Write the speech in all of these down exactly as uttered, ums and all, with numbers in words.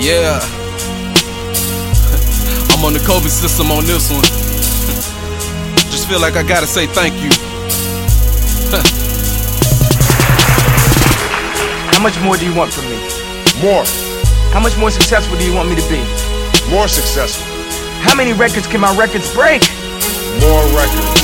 Yeah. I'm on the COVID system on this one. Just feel like I gotta say thank you. How much more do you want from me? More. How much more successful do you want me to be? More successful. How many records can my records break? More records.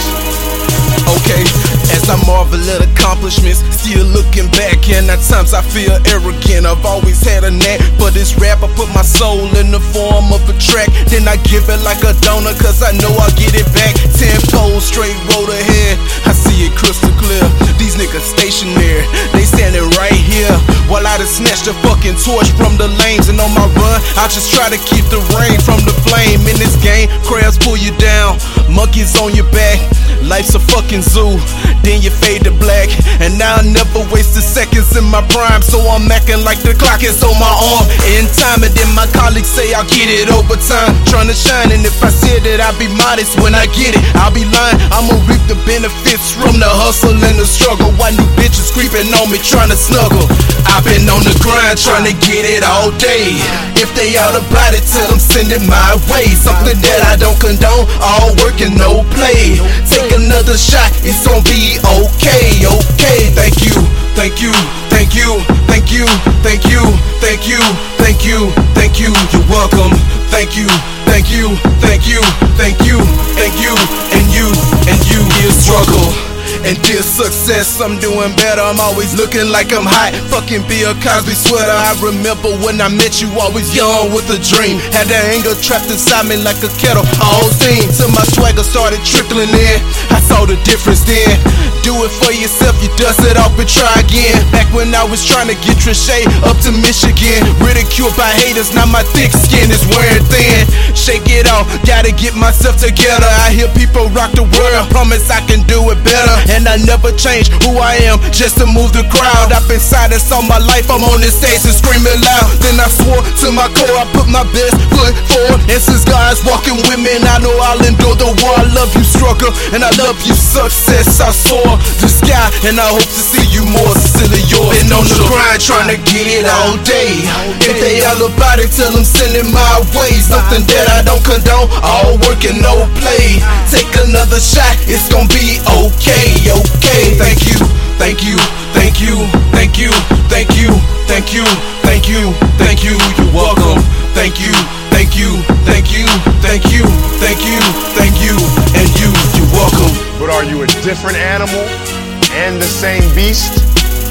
Okay, as I marvel at accomplishments, still looking back, and at times I feel arrogant. I've always had a knack for this rap. I put my soul in the form of a track, then I give it like a donor, cause I know I'll get it back. Ten poles, straight road ahead, I see it crystal clear. These niggas stationary, they standing right here, while I done snatched the fucking torch from the lanes. And on my run, I just try to keep the rain from the flame. In this game, crabs pull you down, monkeys on your back. Life's a fucking zoo, then you fade to black. And now I never wasted seconds in my prime, so I'm acting like the clock is on my arm in time. And then my colleagues say I'll get it over time, trying to shine. And if I said that I'll be modest when I get it, I'll be lying. I'ma reap the benefits from the hustle and the struggle, while new bitches creeping on me trying to snuggle. I've been on the grind trying to get it all day. If they out about it, tell them send it my way. Something that I don't condone, all work and no play. Take another shot, it's gonna be okay, okay. Thank you, thank you, thank you, thank you, thank you, thank you, thank you, thank you. You're welcome. Thank you, thank you, thank you, thank you, thank you, and you, and you. Dear struggle and dear success, I'm doing better. I'm always looking like I'm hot. Fucking Bill Cosby sweater. I remember when I met you, always young with a dream. Had that anger trapped inside me like a kettle, all steam. Till my swagger started trickling in, I saw the difference then. Do it for yourself, you dust it off and try again. Back when I was trying to get Trichet up to Michigan, ridiculed by haters, now my thick skin is wearing thin. Shake it off, gotta get myself together. I hear people rock the world, promise I can do it better. And I never change who I am just to move the crowd. I've been silent all my life, I'm on this stage and screaming loud. Then I swore to my core, I put my best foot forward. And since God's walking with me, and I know I'll endure the war. I love you struggle, and I love you success. I soar the sky, and I hope to see you more. Silly yours. Been on the grind trying to get it all day. If they all about it, tell them send it my way. Something that I don't condone, all work and no play. Take another shot, it's gonna be okay, okay. Thank you, thank you, thank you, thank you, thank you, thank you, thank you, thank you. You're welcome. Thank you, thank you, thank you, thank you, thank you, thank you, and you. You're welcome. But are you a different animal and the same beast?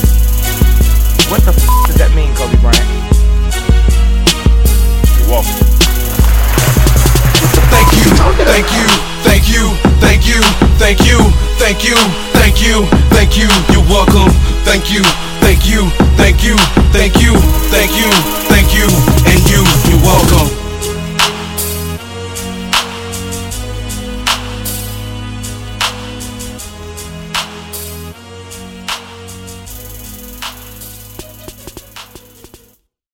What the f does that mean, Kobe Bryant? You're welcome. Thank you, thank you, thank you, thank you, thank you, thank you, thank you, thank you. You're welcome. Thank you, thank you, thank you, thank you, thank